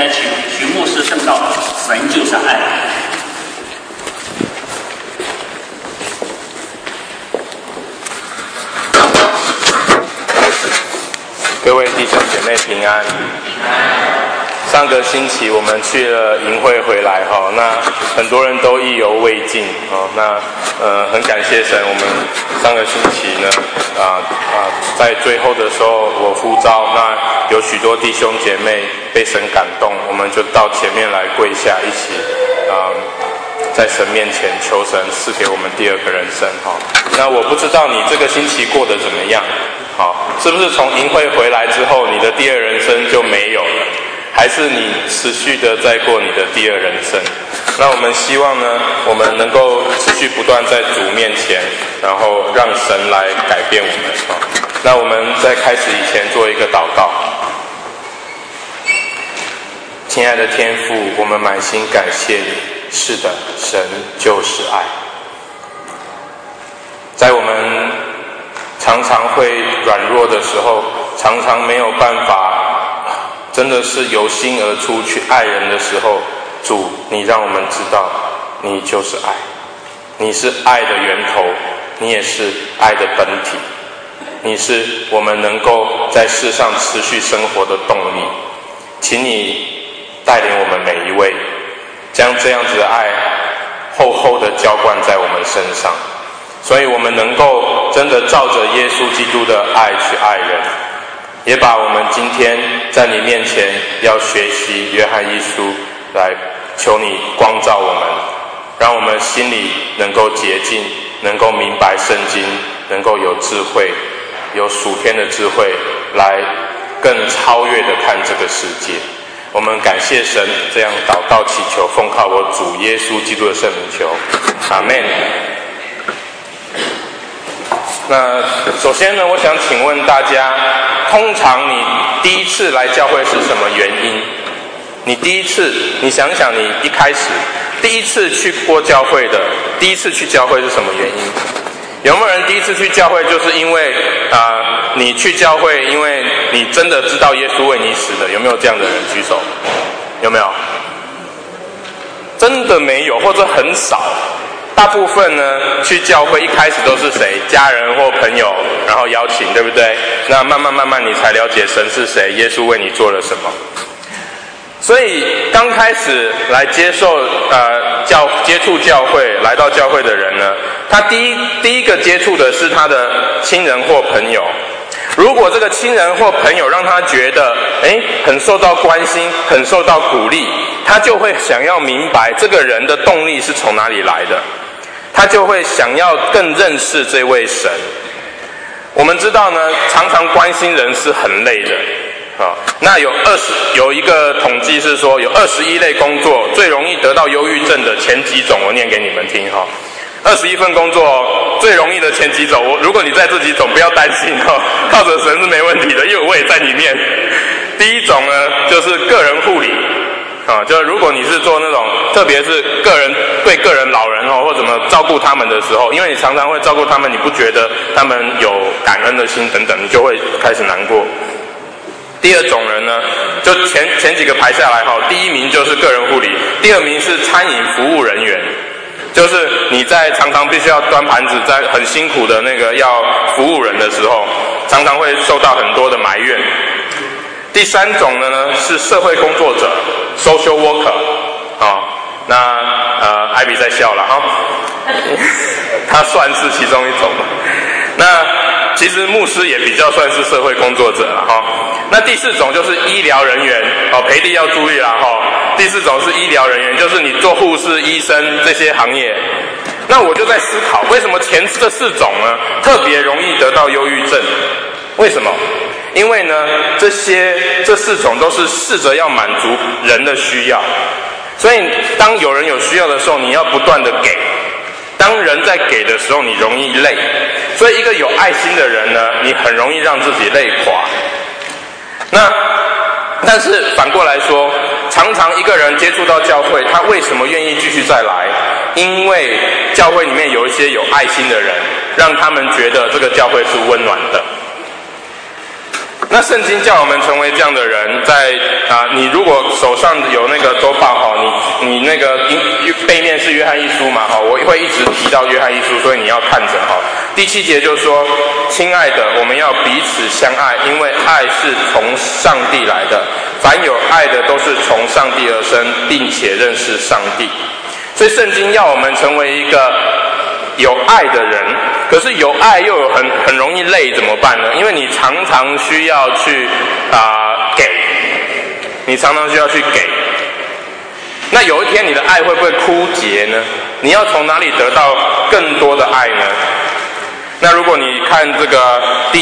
徐牧师圣道，神就是爱。 各位弟兄姐妹平安。上个星期我们去了营会回来哈，那很多人都意犹未尽哦。那很感谢神，我们上个星期呢在最后的时候我呼召，那有许多弟兄姐妹被神感动，我们就到前面来跪下，一起在神面前求神赐给我们第二个人生哈。那我不知道你这个星期过得怎么样，好，是不是从营会回来之后，你的第二人生就没有了？还是你持续的在过你的第二人生？那我们希望呢，我们能够持续不断在主面前，然后让神来改变我们。那我们在开始以前做一个祷告。亲爱的天父，我们满心感谢你。是的，神就是爱。在我们常常会软弱的时候，常常没有办法真的是由心而出去爱人的时候，主，你让我们知道你就是爱，你是爱的源头，你也是爱的本体，你是我们能够在世上持续生活的动力。请你带领我们每一位，将这样子的爱厚厚的浇灌在我们身上，所以我们能够真的照着耶稣基督的爱去爱人，也把我们今天在你面前要学习约翰一书来求你光照我们，让我们心里能够洁净，能够明白圣经，能够有智慧，有属天的智慧，来更超越的看这个世界。我们感谢神，这样祷告祈求，奉靠我主耶稣基督的圣名求，阿们。那首先呢，我想请问大家，通常你第一次来教会是什么原因？你第一次，你想想你一开始第一次去过教会的，第一次去教会是什么原因？有没有人第一次去教会就是因为你去教会因为你真的知道耶稣为你死的？有没有这样的人举手？有没有？真的没有，或者很少。大部分呢，去教会一开始都是谁？家人或朋友，然后邀请，对不对？那慢慢你才了解神是谁，耶稣为你做了什么。所以刚开始来接触教会，来到教会的人呢，他第一个接触的是他的亲人或朋友。如果这个亲人或朋友让他觉得很受到关心，很受到鼓励，他就会想要明白这个人的动力是从哪里来的，他就会想要更认识这位神。我们知道呢，常常关心人是很累的。那有一个统计是说，有21类工作最容易得到忧郁症的前几种，我念给你们听哈。21份工作最容易的前几种，如果你在这几种不要担心靠着神是没问题的，因为我也在里面。第一种呢，就是个人护理就是如果你是做那种，特别是对个人老人或怎么照顾他们的时候，因为你常常会照顾他们，你不觉得他们有感恩的心等等，你就会开始难过。第二种人呢，就前几个排下来第一名就是个人护理，第二名是餐饮服务人员，就是你在常常必须要端盘子，在很辛苦的那个要服务人的时候，常常会受到很多的埋怨。第三种呢是社会工作者 social worker 那艾比在笑了他算是其中一种。那其实牧师也比较算是社会工作者了那第四种就是医疗人员培力要注意啦第四种是医疗人员，就是你做护士、医生这些行业。那我就在思考，为什么前这四种呢特别容易得到忧郁症？为什么？因为呢这四种都是试着要满足人的需要，所以当有人有需要的时候，你要不断的给。当人在给的时候，你容易累，所以一个有爱心的人呢，你很容易让自己累垮。但是反过来说，常常一个人接触到教会，他为什么愿意继续再来？因为教会里面有一些有爱心的人，让他们觉得这个教会是温暖的。 那圣经叫我们成为这样的人，在你如果手上有那个周报哈，你那个背面是约翰一书嘛哈，我会一直提到约翰一书，所以你要看着哈。第7节就说，亲爱的，我们要彼此相爱，因为爱是从上帝来的，凡有爱的都是从上帝而生，并且认识上帝。所以圣经要我们成为一个有爱的人，可是有爱又有很容易累，怎么办呢？因为你常常需要去给，你常常需要去给。那有一天你的爱会不会枯竭呢？你要从哪里得到更多的爱呢？那如果你看这个第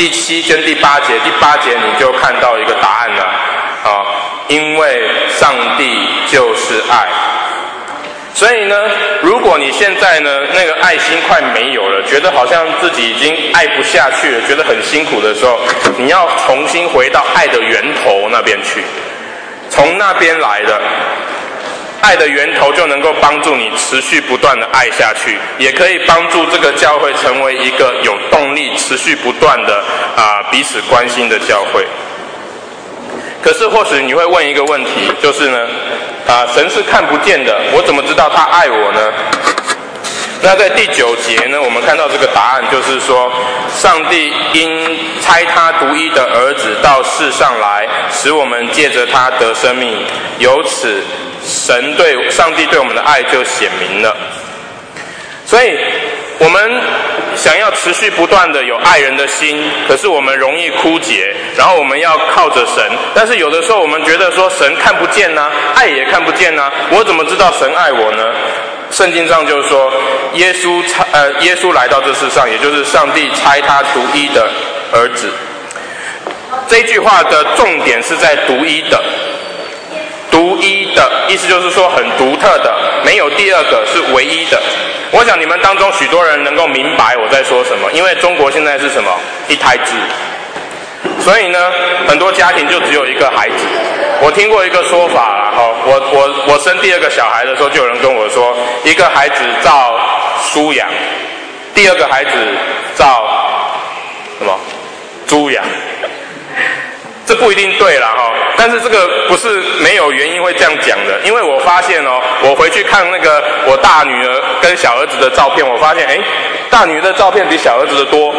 7跟第8节，第8节你就看到一个答案了因为上帝就是爱。所以呢，如果你现在呢那个爱心快没有了，觉得好像自己已经爱不下去了，觉得很辛苦的时候，你要重新回到爱的源头那边去，从那边来的爱的源头就能够帮助你持续不断的爱下去，也可以帮助这个教会成为一个有动力持续不断的彼此关心的教会。可是或许你会问一个问题，就是呢神是看不见的，我怎么知道他爱我呢？那在第9节呢，我们看到这个答案，就是说，上帝因差他独一的儿子到世上来，使我们借着他得生命，由此上帝对我们的爱就显明了。所以我们想要持续不断的有爱人的心，可是我们容易枯竭，然后我们要靠着神，但是有的时候我们觉得说神看不见啊，爱也看不见啊，我怎么知道神爱我呢？圣经上就是说，耶稣来到这世上，也就是上帝差他独一的儿子。这句话的重点是在独一的，独一的意思就是说很独特的，没有第二个，是唯一的。我想你们当中许多人能够明白我在说什么，因为中国现在是什么？一胎制。所以呢，很多家庭就只有一个孩子。我听过一个说法啦，我生第2个小孩的时候，就有人跟我说，一个孩子照书养，第2个孩子照什么？猪养。这不一定对啦但是这个不是没有原因会这样讲的，因为我发现我回去看那个我大女儿跟小儿子的照片，我发现大女儿的照片比小儿子的多。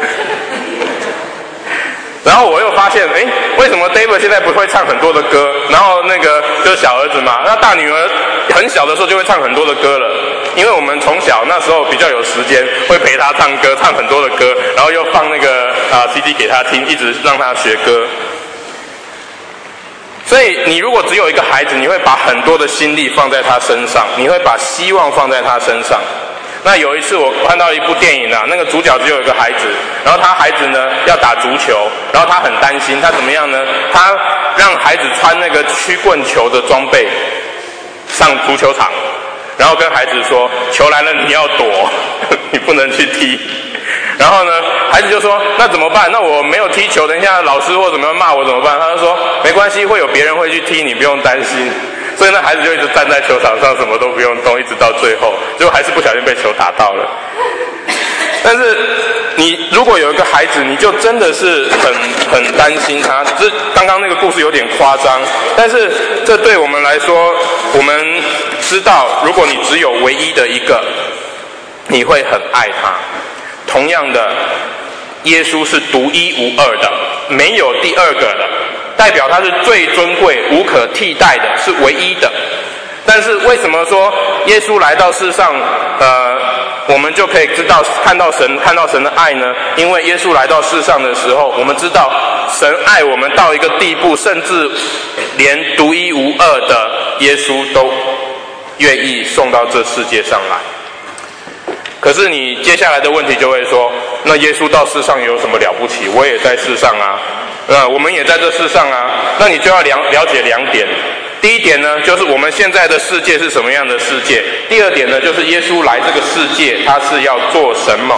然后我又发现，为什么 David 现在不会唱很多的歌？然后那个就是小儿子嘛，那大女儿很小的时候就会唱很多的歌了，因为我们从小那时候比较有时间，会陪她唱歌，唱很多的歌，然后又放那个CD 给她听，一直让她学歌。所以你如果只有一个孩子，你会把很多的心力放在他身上，你会把希望放在他身上。那有一次我看到一部电影那个主角只有一个孩子，然后他孩子呢要打足球，然后他很担心，他怎么样呢？他让孩子穿那个曲棍球的装备上足球场，然后跟孩子说，球来了你要躲，你不能去踢。然后呢，孩子就说，那怎么办？那我没有踢球，等一下老师或怎么样骂我怎么办？他就说，没关系，会有别人会去踢你，不用担心。所以那孩子就一直站在球场上，什么都不用动，一直到最后，结果还是不小心被球打到了。但是你如果有一个孩子，你就真的是很担心他。这刚刚那个故事有点夸张，但是这对我们来说，我们知道，如果你只有唯一的一个，你会很爱他。同样的，耶稣是独一无二的，没有第2个的，代表他是最尊贵、无可替代的，是唯一的。但是为什么说耶稣来到世上，我们就可以知道看到神的爱呢？因为耶稣来到世上的时候，我们知道神爱我们到一个地步，甚至连独一无二的耶稣都愿意送到这世界上来。可是你接下来的问题就会说，那耶稣到世上有什么了不起？我也在世上啊，我们也在这世上啊。那你就要了解2点。第一点呢，就是我们现在的世界是什么样的世界；第2点呢，就是耶稣来这个世界，他是要做什么。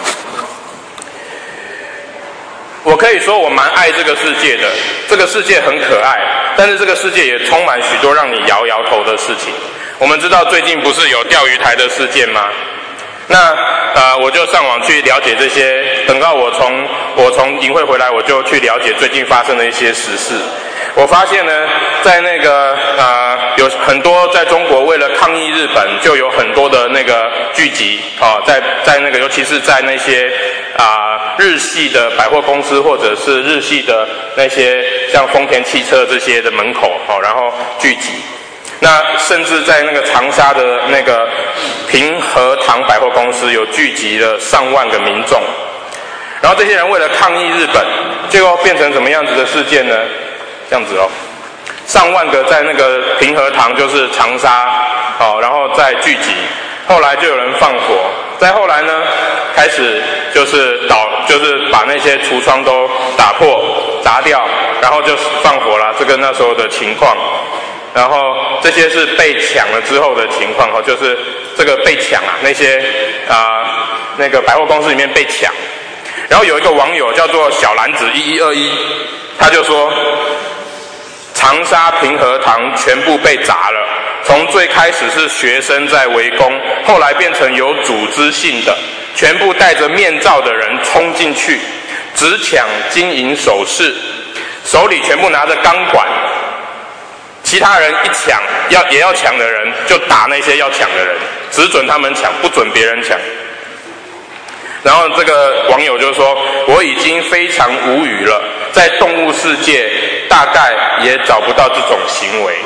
我可以说我蛮爱这个世界的，这个世界很可爱，但是这个世界也充满许多让你摇摇头的事情。我们知道最近不是有钓鱼台的事件吗？ 那我就上网去了解这些，等到我从营会回来，我就去了解最近发生的一些时事。我发现呢，在那个有很多在中国为了抗议日本，就有很多的那个聚集在那个尤其是在那些日系的百货公司或者是日系的那些像丰田汽车这些的门口然后聚集。那甚至在那个长沙的那个平和堂百货公司有聚集了上万个民众，然后这些人为了抗议日本，结果变成什么样子的事件呢？这样子上万个在那个平和堂就是长沙然后再聚集，后来就有人放火，再后来呢开始就是把那些橱窗都打破砸掉，然后就放火了，这个那时候的情况。然后这些是被抢了之后的情况就是这个被抢那些那个百货公司里面被抢。然后有一个网友叫做小篮子1121，他就说长沙平和堂全部被砸了，从最开始是学生在围攻，后来变成有组织性的，全部戴着面罩的人冲进去，只抢金银首饰，手里全部拿着钢管，其他人一抢也要抢的人就打那些要抢的人，只准他们抢，不准别人抢。然后这个网友就说，我已经非常无语了，在动物世界大概也找不到这种行为。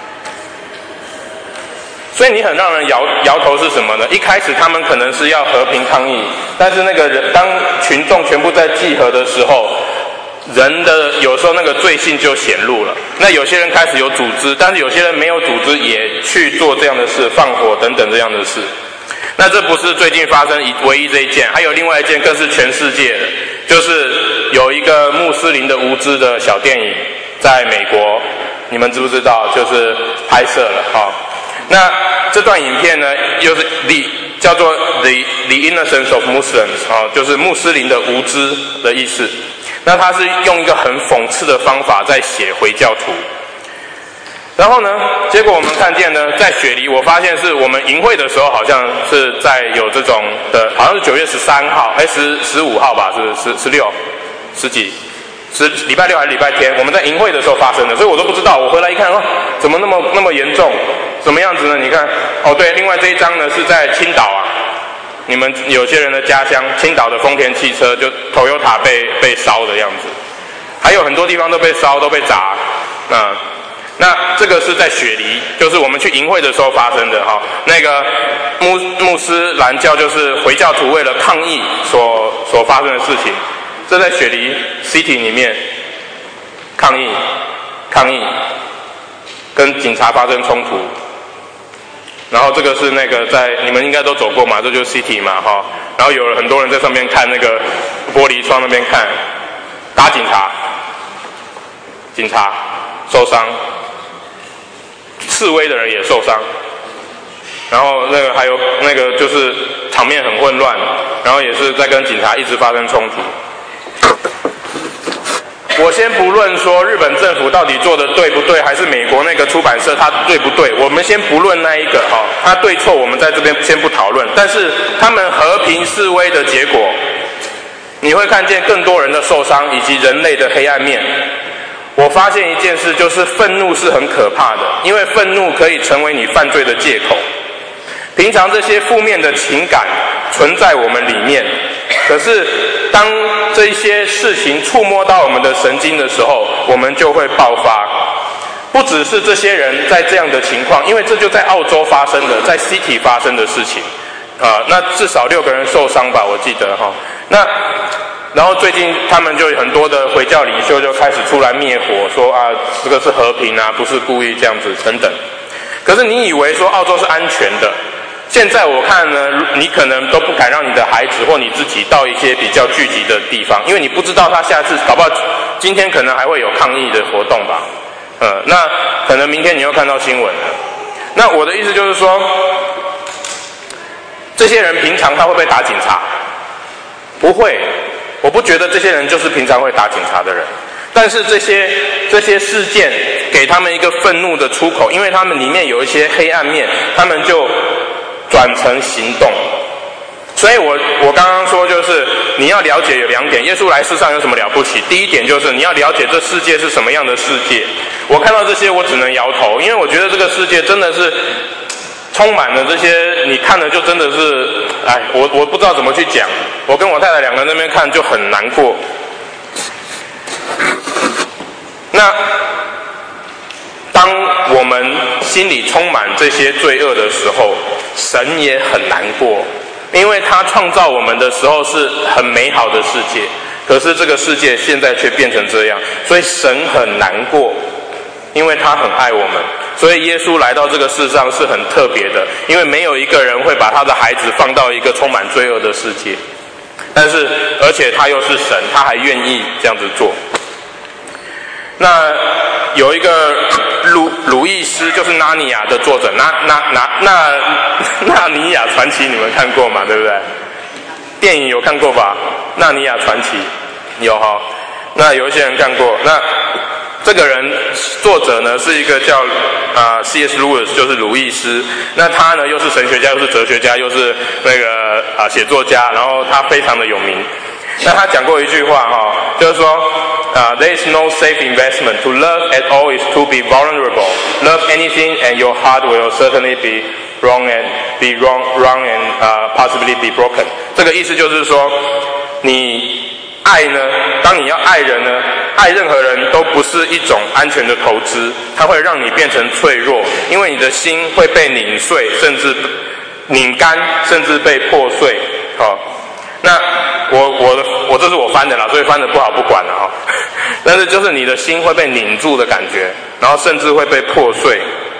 所以你很让人摇头是什么呢？一开始他们可能是要和平抗议，但是那个人当群众全部在集合的时候，人的有时候那个罪性就显露了。那有些人开始有组织，但是有些人没有组织也去做这样的事，放火等等这样的事。那这不是最近发生唯一这一件，还有另外一件更是全世界的，就是有一个穆斯林的无知的小电影在美国，你们知不知道？就是拍摄了那这段影片呢，又是叫做 The Innocence of Muslims 就是穆斯林的无知的意思。那他是用一个很讽刺的方法在写回教徒。然后呢，结果我们看见呢，在雪梨，我发现是我们营会的时候，好像是在有这种的，好像是9月13号，15号吧，是16、10几，礼拜六还是礼拜天？我们在营会的时候发生的，所以我都不知道。我回来一看，怎么那么严重？什么样子呢？你看，对，另外这一张呢是在青岛你们有些人的家乡，青岛的丰田汽车就 Toyota 被烧的样子，还有很多地方都被烧，都被砸那这个是在雪梨，就是我们去营会的时候发生的那个穆斯兰教就是回教徒为了抗议所发生的事情。这在雪梨 City 里面抗议，跟警察发生冲突。然后这个是那个在你们应该都走过嘛，这就是 City 嘛然后有了很多人在上面看那个玻璃窗那边看，打警察受伤。示威的人也受伤，然后那个还有那个就是场面很混乱，然后也是在跟警察一直发生冲突。我先不论说日本政府到底做的对不对，还是美国那个出版社他对不对，我们先不论那一个他对错我们在这边先不讨论，但是他们和平示威的结果，你会看见更多人的受伤以及人类的黑暗面。我发现一件事，就是愤怒是很可怕的，因为愤怒可以成为你犯罪的借口。平常这些负面的情感存在我们里面，可是当这些事情触摸到我们的神经的时候，我们就会爆发。不只是这些人在这样的情况，因为这就在澳洲发生的，在 City 发生的事情那至少6个人受伤吧，我记得然后最近他们就很多的回教领袖就开始出来灭火，说这个是和平不是故意这样子等等。可是你以为说澳洲是安全的，现在我看呢，你可能都不敢让你的孩子或你自己到一些比较聚集的地方，因为你不知道他下次搞不好今天可能还会有抗议的活动吧。那可能明天你又看到新闻了。那我的意思就是说，这些人平常他会不会打警察？不会。我不觉得这些人就是平常会打警察的人，但是这些事件给他们一个愤怒的出口，因为他们里面有一些黑暗面，他们就转成行动。 所以我刚刚说就是你要了解有2点，耶稣来世上有什么了不起？第一点就是你要了解这世界是什么样的世界。我看到这些我只能摇头，因为我觉得这个世界真的是充满了这些，你看了就真的是，我不知道怎么去讲。我跟我太太2个人那边看就很难过。那当我们心里充满这些罪恶的时候，神也很难过，因为他创造我们的时候是很美好的世界，可是这个世界现在却变成这样，所以神很难过，因为他很爱我们。所以耶稣来到这个世上是很特别的，因为没有一个人会把他的孩子放到一个充满罪恶的世界，但是而且他又是神，他还愿意这样子做。那有一个鲁易斯，就是《纳尼亚》的作者，纳尼亚传奇你们看过吗？对不对？电影有看过吧？《纳尼亚传奇》有哈。那有一些人看过。那这个人作者呢是一个叫C.S. Lewis， 就是鲁易斯。那他呢又是神学家，又是哲学家，又是那个写作家，然后他非常的有名。那他讲过一句话就是说there is no safe investment. To love at all is to be vulnerable. Love anything and your heart will certainly be wrong and possibly be broken. 这个意思就是说，你爱呢，当你要爱人呢，爱任何人都不是一种安全的投资，它会让你变成脆弱，因为你的心会被拧碎，甚至拧干，甚至被破碎。那我这是我翻的啦，所以翻的不好不管了但是就是你的心会被拧住的感觉，然后甚至会被破碎。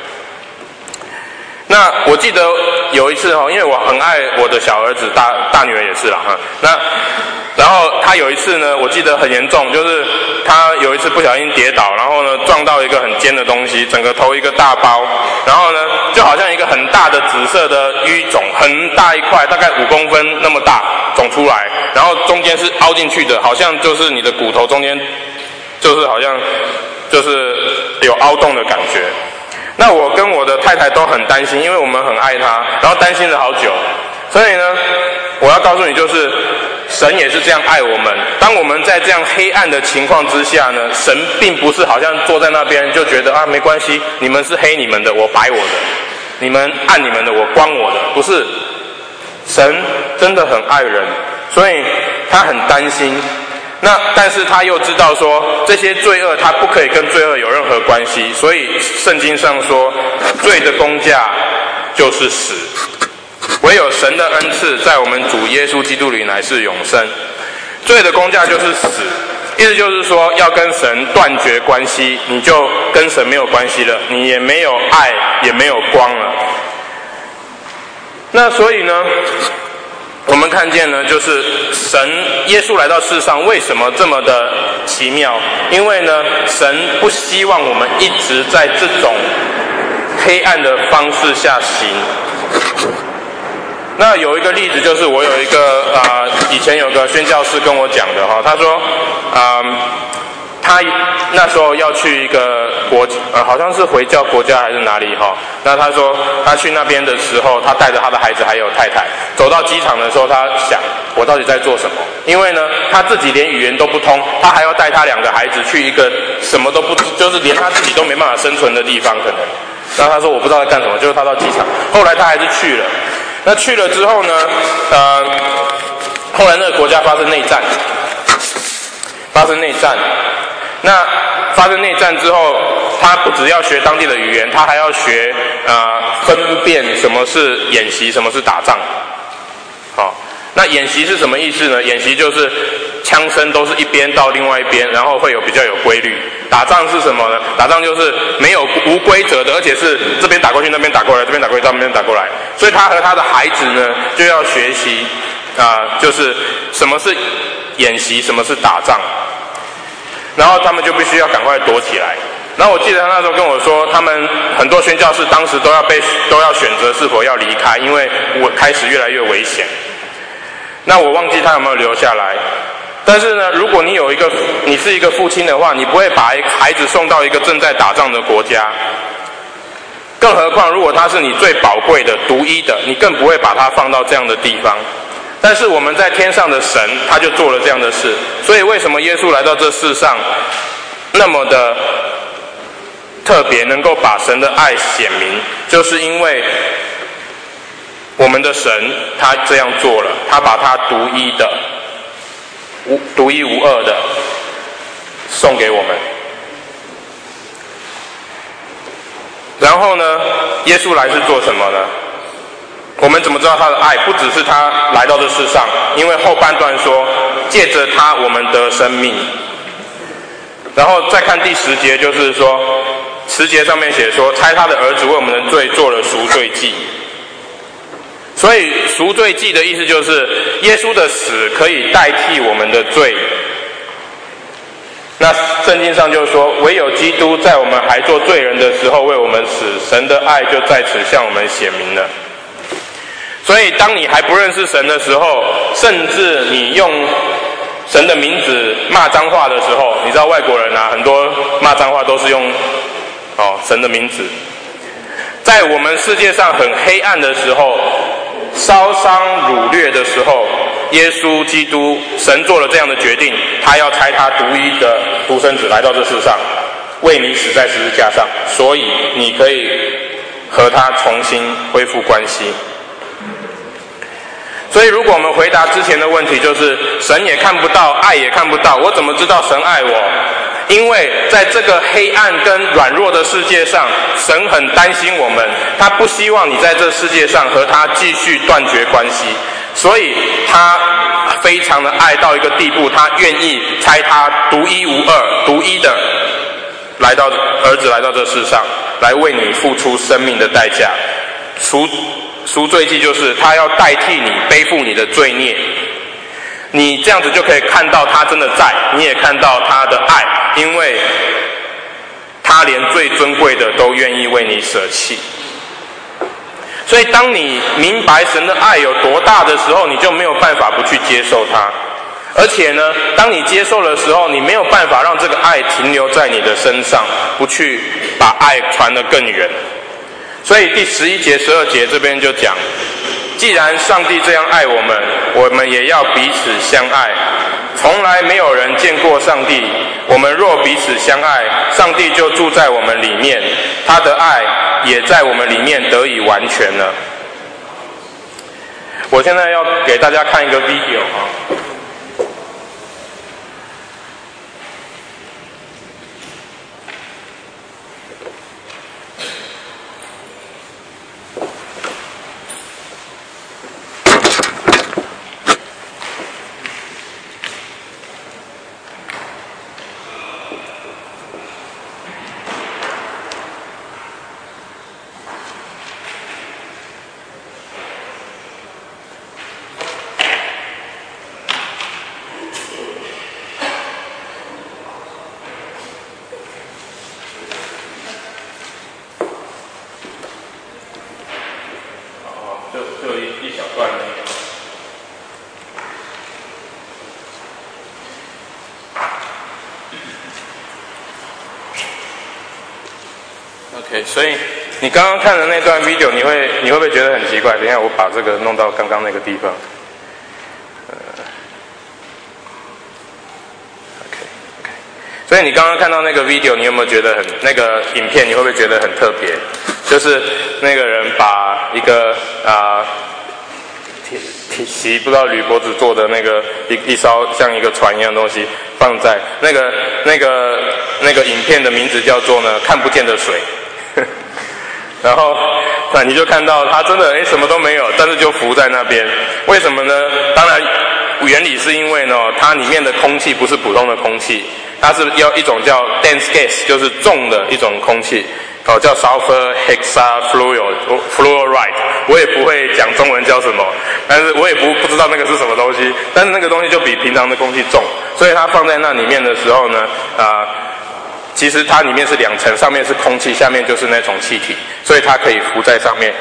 那我记得有一次因为我很爱我的小儿子，大女儿也是啦然后他有一次呢，我记得很严重，就是他有一次不小心跌倒，然后呢撞到一个很尖的东西，整个头一个大包，然后呢就好像一个很大的紫色的淤肿，很大一块，大概5公分那么大肿出来，然后中间是凹进去的，好像就是你的骨头中间就是好像就是有凹洞的感觉。那我跟我的太太都很担心，因为我们很爱他，然后担心了好久。所以呢，我要告诉你，就是神也是这样爱我们。当我们在这样黑暗的情况之下呢，神并不是好像坐在那边就觉得没关系，你们是黑你们的，我白我的；你们暗你们的，我光我的。不是，神真的很爱人，所以他很担心。但是他又知道说，这些罪恶他不可以跟罪恶有任何关系，所以圣经上说，罪的工价就是死。唯有神的恩赐在我们主耶稣基督里乃是永生。罪的工价就是死，意思就是说要跟神断绝关系，你就跟神没有关系了，你也没有爱，也没有光了。那所以呢，我们看见呢，就是耶稣来到世上为什么这么的奇妙？因为呢，神不希望我们一直在这种黑暗的方式下行。那有一个例子，就是我有一个以前有个宣教士跟我讲的他说他那时候要去一个好像是回教国家还是哪里那他说他去那边的时候，他带着他的孩子还有太太，走到机场的时候，他想我到底在做什么？因为呢他自己连语言都不通，他还要带他2个孩子去一个什么都不就是连他自己都没办法生存的地方可能。然后他说我不知道在干什么，就是他到机场，后来他还是去了。那去了之后呢后来那个国家发生内战。那发生内战之后，他不只要学当地的语言，他还要学分辨什么是演习，什么是打仗。那演习是什么意思呢？演习就是枪声都是一边到另外一边，然后会有比较有规律。打仗是什么呢？打仗就是无规则的，而且是这边打过去，那边打过来，这边打过去，那边打过来。所以他和他的孩子呢，就要学习就是什么是演习，什么是打仗。然后他们就必须要赶快躲起来。然后我记得他那时候跟我说，他们很多宣教士当时都要选择是否要离开，因为我开始越来越危险。那我忘记他有没有留下来。但是呢，如果你是一个父亲的话，你不会把孩子送到一个正在打仗的国家。更何况，如果他是你最宝贵的、独一的，你更不会把他放到这样的地方。 但是我们在天上的神，他就做了这样的事。所以为什么耶稣来到这世上那么的特别，能够把神的爱显明，就是因为我们的神他这样做了，他把他独一无二的送给我们。然后呢，耶稣来是做什么呢？我们怎么知道他的爱？不只是他来到这世上，因为后半段说，借着他我们得生命。然后再看第10节，就是说10节上面写说，差他的儿子为我们的罪做了赎罪祭。所以赎罪祭的意思就是，耶稣的死可以代替我们的罪。那圣经上就说，唯有基督在我们还做罪人的时候为我们死，神的爱就在此向我们显明了。所以当你还不认识神的时候，甚至你用神的名字骂脏话的时候，你知道外国人啊，很多骂脏话都是用神的名字。在我们世界上很黑暗的时候，烧伤掳掠的时候，耶稣基督神做了这样的决定，他要差他独一的独生子来到这世上，为你死在十字架上，所以你可以和他重新恢复关系。所以如果我们回答之前的问题，就是神也看不到，爱也看不到，我怎么知道神爱我？因为在这个黑暗跟软弱的世界上，神很担心我们，他不希望你在这世界上和他继续断绝关系，所以他非常的爱到一个地步，他愿意差他独一无二、独一的儿子来到这世上，来为你付出生命的代价。赎罪祭就是他要代替你背负你的罪孽，你这样子就可以看到他真的在，你也看到他的爱，因为他连最尊贵的都愿意为你舍弃。所以当你明白神的爱有多大的时候，你就没有办法不去接受他。而且呢，当你接受的时候，你没有办法让这个爱停留在你的身上，不去把爱传得更远。所以第11节、12节这边就讲，既然上帝这样爱我们，我们也要彼此相爱。从来没有人见过上帝，我们若彼此相爱，上帝就住在我们里面，他的爱也在我们里面得以完全了。我现在要给大家看一个 video 就一小段那个。OK， 所以你刚刚看的那段 video， 你会不会觉得很奇怪？等一下我把这个弄到刚刚那个地方。OK， 所以你刚刚看到那个 video， 你有没有觉得那个影片，你会不会觉得很特别？就是那个人把一个铁不知道铝箔纸做的那个一艘像一个船一样的东西放在那个影片的名字叫做呢看不见的水。然后你就看到它真的什么都没有，但是就浮在那边。为什么呢？当然原理是因为呢它里面的空气不是普通的空气，它是要一种叫 dense gas， 就是重的一种空气，叫 sulfur hexafluoride。我也不会讲中文叫什么，但是我也不知道那个是什么东西，但是那个东西就比平常的空气重，所以它放在那里面的时候呢其实它里面是2层，上面是空气，下面就是那种气体，所以它可以浮在上面。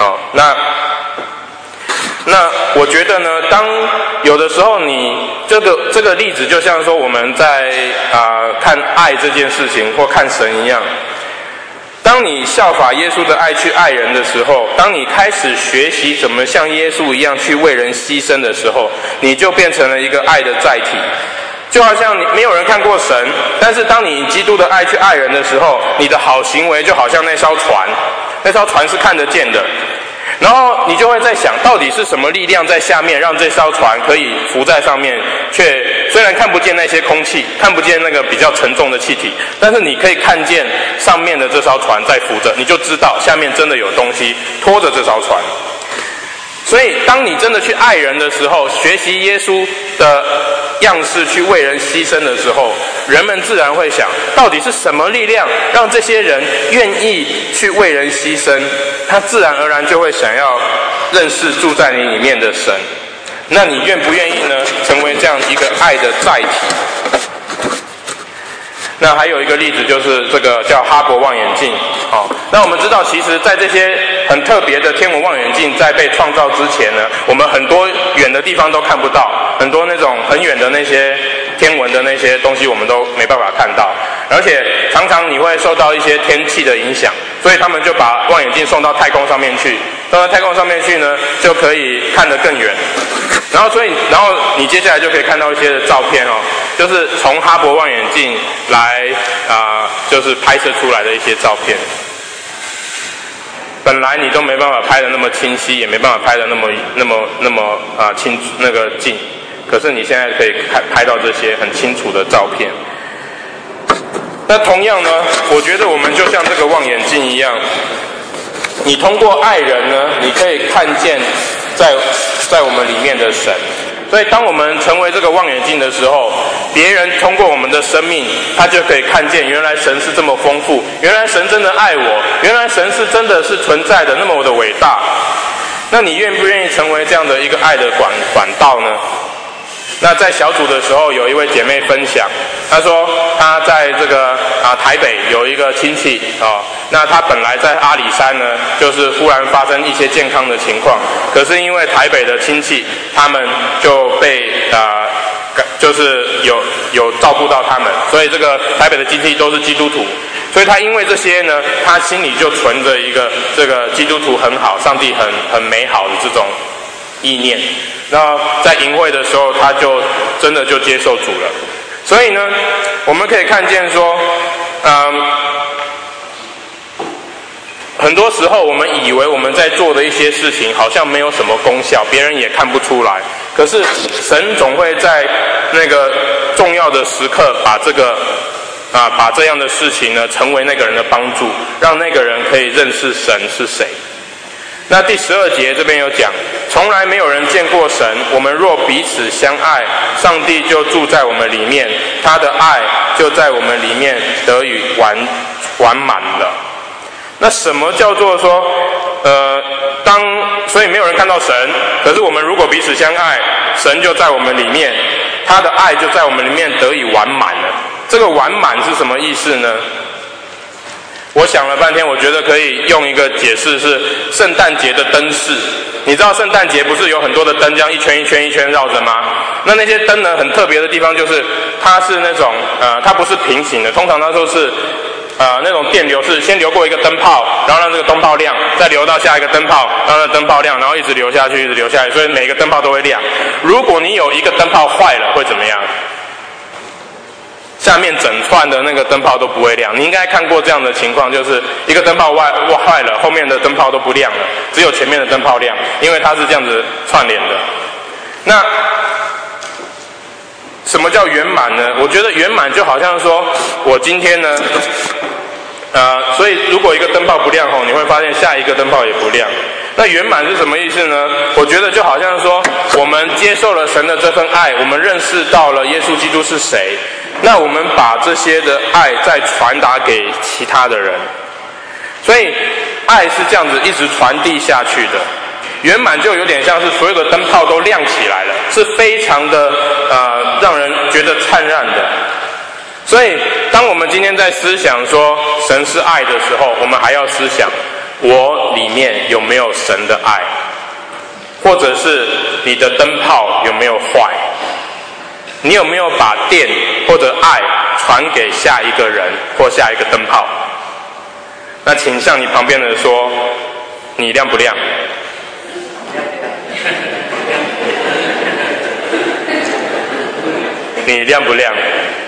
那我觉得呢，当有的时候你这个例子就像说我们在看爱这件事情或看神一样，当当你效法耶稣的爱去爱人的时候，当你开始学习怎么像耶稣一样去为人牺牲的时候，你就变成了一个爱的载体。就好像没有人看过神，但是当你以基督的爱去爱人的时候，你的好行为就好像那艘船，那艘船是看得见的。然后你就会在想，到底是什么力量在下面让这艘船可以浮在上面，却虽然看不见那些空气，看不见那个比较沉重的气体，但是你可以看见上面的这艘船在浮着，你就知道下面真的有东西拖着这艘船。所以当你真的去爱人的时候，学习耶稣的样式去为人牺牲的时候，人们自然会想，到底是什么力量让这些人愿意去为人牺牲？他自然而然就会想要认识住在你里面的神。那你愿不愿意呢？成为这样一个爱的载体？那还有一个例子就是这个叫哈勃望远镜。那我们知道，其实在这些很特别的天文望远镜在被创造之前呢，我们很多远的地方都看不到，很多那种很远的那些天文的那些东西我们都没办法看到，而且常常你会受到一些天气的影响，所以他们就把望远镜送到太空上面去，送到太空上面去呢，就可以看得更远。然后你接下来就可以看到一些照片就是从哈勃望远镜来就是拍摄出来的一些照片。本来你都没办法拍得那么清晰，也没办法拍得那么近，可是你现在可以拍到这些很清楚的照片。那同样呢，我觉得我们就像这个望远镜一样，你通过爱人呢，你可以看见在我们里面的神。所以当我们成为这个望远镜的时候，别人通过我们的生命，他就可以看见原来神是这么丰富，原来神真的爱我，原来神是真的是存在的那么的伟大。那你愿不愿意成为这样的一个爱的管道呢？那在小组的时候，有一位姐妹分享，她说她在这个台北有一个亲戚那她本来在阿里山呢，就是忽然发生一些健康的情况，可是因为台北的亲戚他们就被就是有照顾到他们，所以这个台北的亲戚都是基督徒，所以他因为这些呢，他心里就存着一个这个基督徒很好，上帝很美好的这种意念。那在营会的时候，他就真的就接受主了。所以呢，我们可以看见说，很多时候我们以为我们在做的一些事情好像没有什么功效，别人也看不出来。可是神总会在那个重要的时刻把这样的事情呢，成为那个人的帮助，让那个人可以认识神是谁。那第12节这边有讲，从来没有人见过神，我们若彼此相爱，上帝就住在我们里面，他的爱就在我们里面得以完满了。那什么叫做说所以没有人看到神，可是我们如果彼此相爱，神就在我们里面，他的爱就在我们里面得以完满了。这个完满是什么意思呢？我想了半天，我觉得可以用一个解释是圣诞节的灯饰。你知道圣诞节不是有很多的灯这样一圈一圈一圈绕着吗？那些灯呢，很特别的地方就是它是那种它不是平行的，通常它都是那种电流是先流过一个灯泡，然后让这个灯泡亮，再流到下一个灯泡，让那灯泡亮，然后一直流下去，一直流下去，所以每个灯泡都会亮。如果你有一个灯泡坏了，会怎么样？下面整串的那个灯泡都不会亮。你应该看过这样的情况，就是一个灯泡坏了，后面的灯泡都不亮了，只有前面的灯泡亮，因为它是这样子串联的。那什么叫圆满呢？我觉得圆满就好像说，我今天呢，所以如果一个灯泡不亮后，你会发现下一个灯泡也不亮。那圆满是什么意思呢？我觉得就好像说，我们接受了神的这份爱，我们认识到了耶稣基督是谁，那我们把这些的爱再传达给其他的人，所以爱是这样子一直传递下去的。圆满就有点像是所有的灯泡都亮起来了，是非常的让人觉得灿烂的。所以当我们今天在思想说神是爱的时候，我们还要思想我里面有没有神的爱，或者是你的灯泡有没有坏，你有没有把电或者爱传给下一个人或下一个灯泡。 那请向你旁边的人说，你亮不亮？你亮不亮？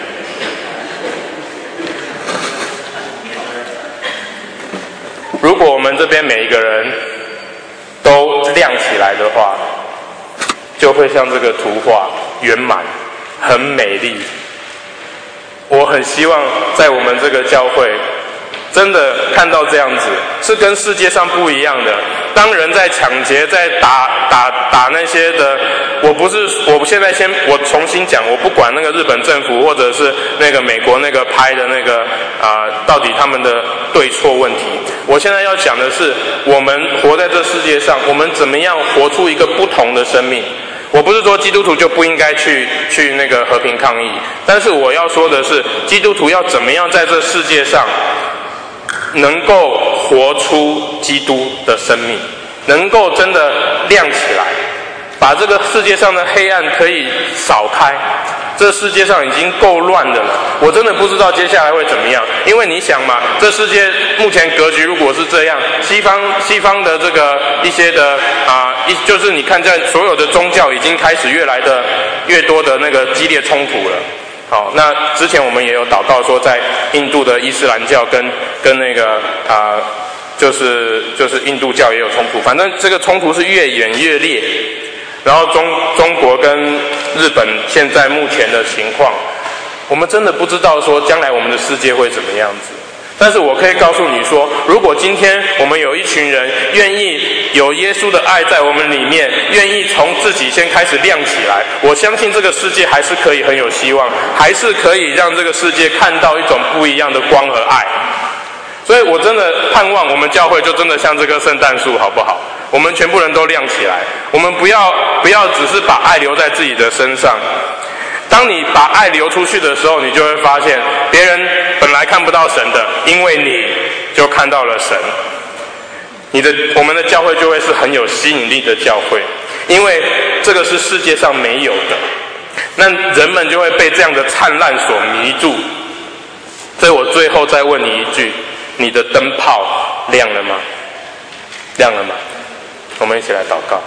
如果我们这边每一个人都亮起来的话，就会像这个图画圆满，很美丽。我很希望在我们这个教会真的看到这样子，是跟世界上不一样的。当人在抢劫，在打那些的，我现在我重新讲，我不管那个日本政府或者是那个美国那个拍的那个到底他们的对错问题。我现在要讲的是，我们活在这世界上，我们怎么样活出一个不同的生命。我不是说基督徒就不应该去那个和平抗议，但是我要说的是，基督徒要怎么样在这世界上能够活出基督的生命，能够真的亮起来，把这个世界上的黑暗可以扫开。这世界上已经够乱的了，我真的不知道接下来会怎么样。因为你想嘛，这世界目前格局如果是这样，西方的这个一些的就是你看在所有的宗教已经开始越多的那个激烈冲突了。好，那之前我们也有祷告说，在印度的伊斯兰教跟那个就是印度教也有冲突，反正这个冲突是越演越烈。然后中国跟日本现在目前的情况，我们真的不知道说将来我们的世界会怎么样子。但是我可以告诉你说，如果今天我们有一群人愿意有耶稣的爱在我们里面，愿意从自己先开始亮起来，我相信这个世界还是可以很有希望，还是可以让这个世界看到一种不一样的光和爱。所以我真的盼望我们教会就真的像这棵圣诞树，好不好？我们全部人都亮起来，我们不要只是把爱留在自己的身上。当你把爱流出去的时候，你就会发现别人本来看不到神的，因为你就看到了神。我们的教会就会是很有吸引力的教会，因为这个是世界上没有的。那人们就会被这样的灿烂所迷住。所以我最后再问你一句，你的灯泡亮了吗？亮了吗？我们一起来祷告。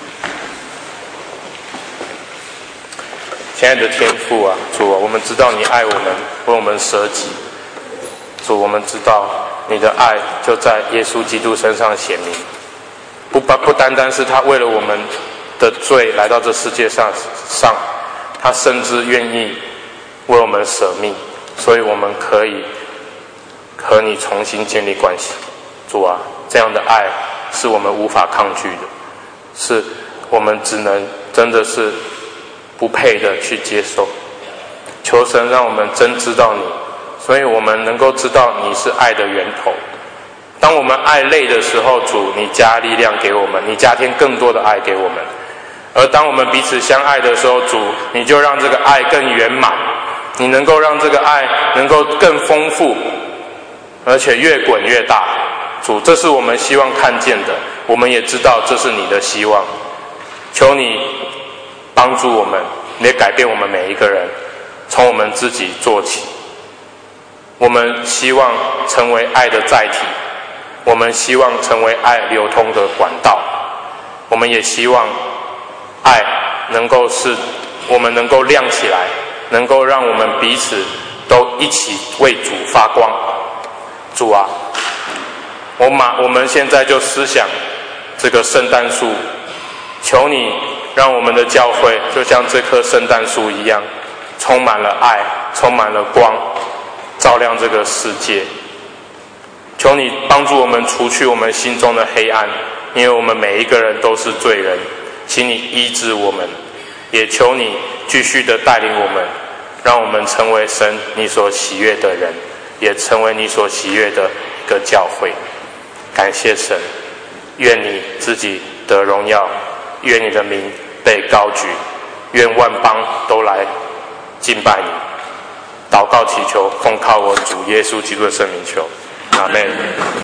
亲爱的天父啊，主啊，我们知道你爱我们，为我们舍己。主，我们知道你的爱就在耶稣基督身上显明，不单单是他为了我们的罪来到这世界上，他甚至愿意为我们舍命，所以我们可以和你重新建立关系。主啊，这样的爱是我们无法抗拒的，是我们只能真的是不配的去接受。求神让我们真知道你，所以我们能够知道你是爱的源头。当我们爱累的时候，主，你加力量给我们，你加添更多的爱给我们。而当我们彼此相爱的时候，主，你就让这个爱更圆满，你能够让这个爱能够更丰富，而且越滚越大。主，这是我们希望看见的，我们也知道这是你的希望。求你帮助我们，也改变我们每一个人，从我们自己做起。我们希望成为爱的载体，我们希望成为爱流通的管道，我们也希望爱能够是我们能够亮起来，能够让我们彼此都一起为主发光。主啊，我们现在就思想这个圣诞树，求你让我们的教会就像这棵圣诞树一样，充满了爱，充满了光，照亮这个世界。求你帮助我们除去我们心中的黑暗，因为我们每一个人都是罪人，请你医治我们，也求你继续的带领我们，让我们成为神你所喜悦的人，也成为你所喜悦的一个教会。感谢神，愿你自己得荣耀，愿你的名被高举，愿万邦都来敬拜你。祷告祈求，奉靠我主耶稣基督的圣名求，阿们。